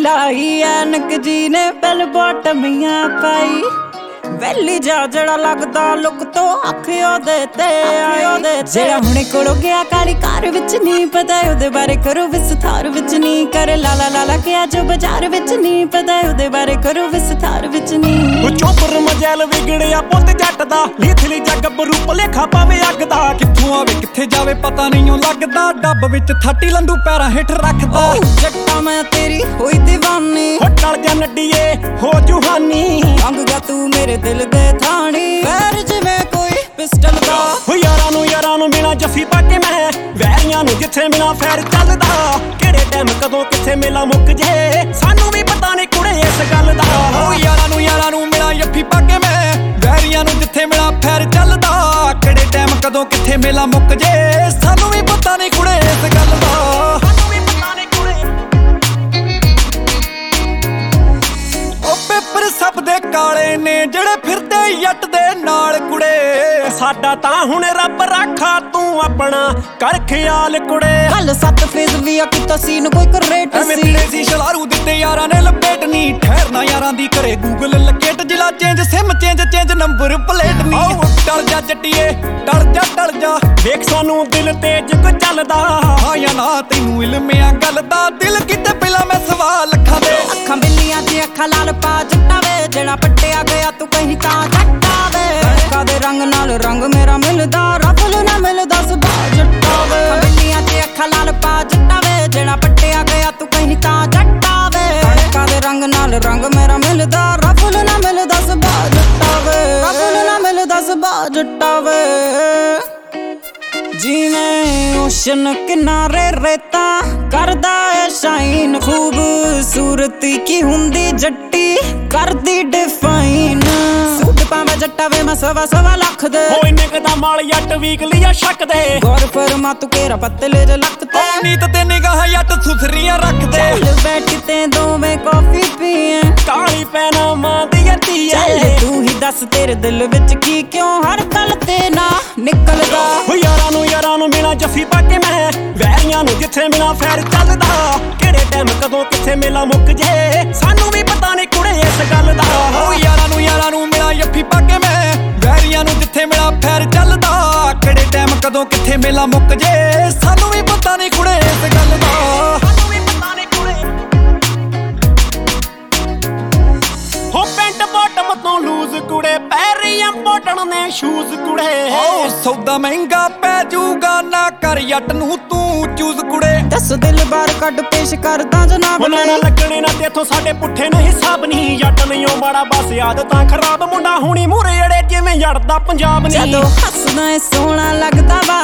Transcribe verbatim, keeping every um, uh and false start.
ਲਾਈ ਐਨਕ ਜੀ ਨੇ ਬੈਲ ਬੋਟਮੀਆਂ ਪਾਈ ਵੈਲੀ ਜਾ ਜਿਹੜਾ ਲੱਗਦਾ ਲੁੱਕ ਤੋਂ ਅੱਖ ਉਹਦੇ ਤੇ ਆਈ ਉਹਦੇ ਜਿਹੜਾ ਹੁਣੇ ਕੋਲੋਂ ਗਿਆ ਕਾਲੀ ਕਾਰ ਵਿੱਚ ਨਹੀਂ ਪਤਾ ਉਹਦੇ ਬਾਰੇ ਕਰੋ ਵਿਸਥਾਰ ਵਿੱਚ ਨਹੀਂ ਕਰ ਲਾਲਾ ਲਾਲਾ ਕਿਹਾ ਜੋ ਬਾਜ਼ਾਰ ਵਿੱਚ ਨਹੀਂ ਪਤਾ ਉਹਦੇ ਬਾਰੇ ਕਰੋ ਵਿਸਥਾਰ ਵਿੱਚ ਨਹੀਂ ਉਹ ਚੋਪਰ ਮਜੈਲ ਵਿਗੜਿਆ ਪੁੱਤ ਜੱਟ ਦਾ ਲੀਥਲੀ ਜੱਗ ਬਰੂਪ ਲੇਖਾ ਪਾਵੇ ਅੱਗ ਦਾ ਕਿੱਥੋਂ ਆਵੇ ਕਿੱਥੇ ਜਾਵੇ ਪਤਾ ਨਹੀਂ ਉਹ ਲੱਗਦਾ ਡੱਬ ਵਿੱਚ ਥਾਟੀ ਲੰਦੂ ਪੈਰਾਂ ਹੇਠ ਰੱਖਦਾ ਜੱਟਾ ਮੈਂ ਤੇਰੀ ਹੋਈ دیਵਾਨੀ ਹੋ ਟਲ ਜਾ ਨੱਡੀਏ ਹੋ ਜੁਹਾਨੀ ਅੰਗ ਗਿਆ ਤੂੰ ਮੇਰੇ ਦਿਲ ਦੇ ਥਾਣੀ ਫੇਰ ਜਿਵੇਂ ਕੋਈ ਪਿਸਟਲ ਦਾ ਹੋ ਯਾਰਾਂ ਨੂੰ ਯਾਰਾਂ ਨੂੰ ਮਿਲਾਂ ਜੱਫੀ ਪਾ ਕੇ ਮੈਂ ਵੈਰੀਆਂ ਨੂੰ ਜਿੱਥੇ ਮਿਲਾਂ ਫੈਰ ਚੱਲਦਾ ਕਿਹੜੇ ਟਾਈਮ ਕਦੋਂ ਕਿੱਥੇ ਮੇਲਾ ਮੁੱਕ ਜੇ ਸਾਨੂੰ ਵੀ ਪਤਾ ਨਹੀਂ ਕੁੜੇ ਇਸ ਗੱਲ ਦਾ ਹੋ ਯਾਰਾਂ ਨੂੰ ਯਾਰਾਂ ਨੂੰ ਮਿਲਾਂ ਜੱਫੀ ਪਾ ਕੇ ਮੈਂ ਵੈਰੀਆਂ ਨੂੰ ਜਿੱਥੇ ਮਿਲਾਂ ਫੈਰ ਚੱਲਦਾ ਕਿਹੜੇ ਟਾਈਮ ਕਦੋਂ ਕਿੱਥੇ ਮੇਲਾ ਮੁੱਕ ਜੇ ਸਾਨੂੰ ਵੀ ਪਤਾ ਨਹੀਂ ਕੁੜੇ ਇਸ ਗੱਲ ਦਾ ਸਾਨੂੰ ਵੀ ਪਤਾ ਨਹੀਂ ਕੁੜੇ ਉਹ ਪੇਪਰ ਸਭ ਦੇ ਕਾਲੇ ਨੇ ਜਿਹੜੇ ਫਿਰਦੇ ਜੱਟ ਦੇ ਨਾਲ ਕੁੜੇ ਸਾਡਾ ਤਾਂ ਹੁਣ ਰੱਬ ਰਾਖਾ ਤੂੰ ਆਪਣਾ ਕਰ ਖਿਆਲ ਕੁੜੇ ਹਲ ਸੱਤ ਫੇਜ਼ ਵੀ ਆ ਕਿਤਾ ਸੀਨ ਕੋਈ ਕਰੇਟ ਐਵੇਂ ਤੇਰੇ ਸੀ ਸ਼ਲਾਰੂ ਦਿੱਤੇ ਯਾਰਾਂ ਨੇ ਲਪੇਟਨੀ ਠਹਿਰਨਾ ਯਾਰਾਂ ਦੀ ਕਰੇ ਗੂਗਲ ਲਕੇਟ ਜਿਲਾ change sim change change number plate ਨੀ ਆਓ ਟਲ ਜਾ ਜੱਟੀਏ ਟਲ ਜਾ ਟਲ ਜਾ ਵੇਖ ਸਾਨੂੰ ਦਿਲ ਤੇ ਜਗ ਚੱਲਦਾ ਹਾਂ ਜਾਂ ਨਾ ਤੈਨੂੰ ਇਲਮ ਆ ਗੱਲ ਦਾ ਦਿਲ ਕਿਤੇ ਪਹਿਲਾਂ ਮੈਂ ਸਵਾਲ ਅੱਖਾਂ ਦੇ ਅੱਖਾਂ ਬਿੱਲੀਆਂ ਤੇ ਅੱਖਾਂ ਲਾਲ ਪਾ ਜੱਟਾ ਵੇ ਜਿਹੜਾ ਪੱਟਿਆ ਗਿਆ ਤੂੰ ਕਹੀਂ ਤਾਂ ਜੱਟਾ ਵੇ ਕਣਕਾਂ ਦੇ ਰੰਗ ਨਾਲ ਰੰਗ ਮੇਰਾ ਮਿਲਦਾ ਰਫਲ ਨਾ ਮਿਲਦਾ ਸੁਭਾ ਜੱਟਾ ਵੇ ਅੱਖਾਂ ਬਿੱਲੀਆਂ ਤੇ ਅੱਖਾਂ ਲਾਲ ਪਾ ਜੱਟਾ ਵੇ ਜਿਹੜਾ ਪੱਟਿਆ ਗਿਆ ਤੂੰ ਕਹੀਂ ਤਾਂ ਜੱਟਾ ਵੇ ਕਣਕਾਂ ਦੇ ਰੰਗ ਨਾਲ ਰੰਗ ਮੇਰਾ ਮਿਲਦਾ ਰਫਲ ਨਾ ਮਿਲਦਾ ਸੁਭਾ ਜੱਟਾ ਵੇ ਰਫਲ ਨਾ ਮਿਲਦਾ ਸੁਭਾ ਜੱਟਾ ਵੇ ਜਿਵੇਂ ਓਸ਼ਨ ਕਿਨਾਰੇ ਰੇਤਾ ਕਰਦਾ ਏ ਸ਼ਾਈਨ ਖੂਬਸੂਰਤੀ ਕੀ ਹੁੰਦੀ ਜੱਟੀ ਕਰਦੀ ਡਿਫਾਈਨ ਸੂਟ ਪਾਵਾਂ ਜੱਟਾ ਵੇ ਮੈਂ ਸਵਾ ਸਵਾ ਲੱਖ ਦੇ ਹੋ ਇੰਨੇ ਕਦਾ ਮਾਲ ਜੱਟ ਵੀਕਲੀ ਆ ਸ਼ੱਕ ਦੇ ਗੌਰ ਫਰਮਾ ਤੂੰ ਕੇਰਾ ਪੱਤਲੇ ਦੇ ਲੱਕ ਤੇ ਉਹ ਨੀਤ ਤੇ ਨਿਗਾਹ ਜੱਟ ਸੁਥਰੀਆਂ ਰੱਖਦੇ ਚੱਲ ਬੈਠ ਤੇ ਦੋਵੇਂ ਕਾਫੀ ਪੀਏ ਕਾਲੀ ਪੈਣਾ ਮਾਂ ਦੀ ਅੱਤੀ ਚੱਲ ਤੂੰ ਹੀ ਦੱਸ ਤੇਰੇ ਦਿਲ ਵਿੱਚ ਕੀ ਕਿਉਂ ਹਰ ਪਲ ਤੇ ਨਾ ਨਿਕਲਦਾ ਹੋ ਯਾਰਾਂ ਨੂੰ ਯਾਰਾਂ ਨੂੰ ਮਿਲਾਂ ਜੱਫੀ ਪਾ ਕੇ ਮੈਂ ਵੈਰੀਆਂ ਨੂੰ ਜਿੱਥੇ ਮਿਲਾਂ ਫੈਰ ਚੱਲਦਾ ਕਿਹੜੇ ਟਾਈਮ ਕਦੋਂ ਕਿੱਥੇ ਮੇਲਾ ਮੁੱਕ ਜੇ ਸਾਨੂੰ ਵੀ ਪਤਾ ਨਹੀਂ ਕੁੜੇ ਇਸ ਗੱਲ ਦਾ ਹੋ ਯਾਰਾਂ ਨੂੰ ਯਾਰਾਂ ਨੂੰ ਮਿਲਾਂ ਜੱਫੀ ਪਾ ਕੇ ਮੈਂ ਵੈਰੀਆਂ ਨੂੰ ਜਿੱਥੇ ਮਿਲਾਂ ਫੈਰ ਚੱਲਦਾ ਕਿਹੜੇ ਟਾਈਮ ਕਦੋਂ ਕਿੱਥੇ ਮੇਲਾ ਮੁੱਕ ਜੇ ਸਾਨੂੰ ਵੀ ਪਤਾ ਨਹੀਂ ਕੁੜੇ ਇਸ ਗੱਲ ਦਾ ਸਾਨੂੰ ਵੀ ਪਤਾ ਨਹੀਂ ਕੁੜੇ ਹੋ ਪੈਂਟ ਬਾਟਮ ਤੋਂ ਲੂਜ਼ ਕੁੜੇ ਪੈਰੀਆਂ ਬੋਟਣ ਨੇ ਸ਼ੂਜ਼ ਕੁੜੇ ਓ ਸੌਦਾ ਮਹਿੰਗਾ ਪੈ ਜੂਗਾ ਨਾ ਕਰ ਜੱਟ ਨੂੰ ਤੂੰ ਚੂਜ਼ ਕੁੜੇ ਦੱਸ ਦਿਲ ਬਾਰ ਕੱਢ ਪੇਸ਼ ਕਰਦਾ ਜਨਾਬ ਉਹਨਾਂ ਨਾਲ ਲੱਗਣੇ ਨਾ ਤੇਥੋਂ ਸਾਡੇ ਪੁੱਠੇ ਨੇ ਹਿਸਾਬ ਨਹੀਂ ਜੱਟ ਨਹੀਂ ਉਹ ਮਾੜਾ ਬਸ ਆਦਤਾਂ ਖਰਾਬ ਮੁੰਡਾ ਹੁਣੀ ਮੂਰੇ ਅੜੇ ਜਿਵੇਂ ਜੜਦਾ ਪੰਜਾਬ ਨਹੀਂ ਜਦੋਂ ਹੱਸਦਾ ਏ ਸੋਹਣਾ ਲੱਗਦਾ ਵਾ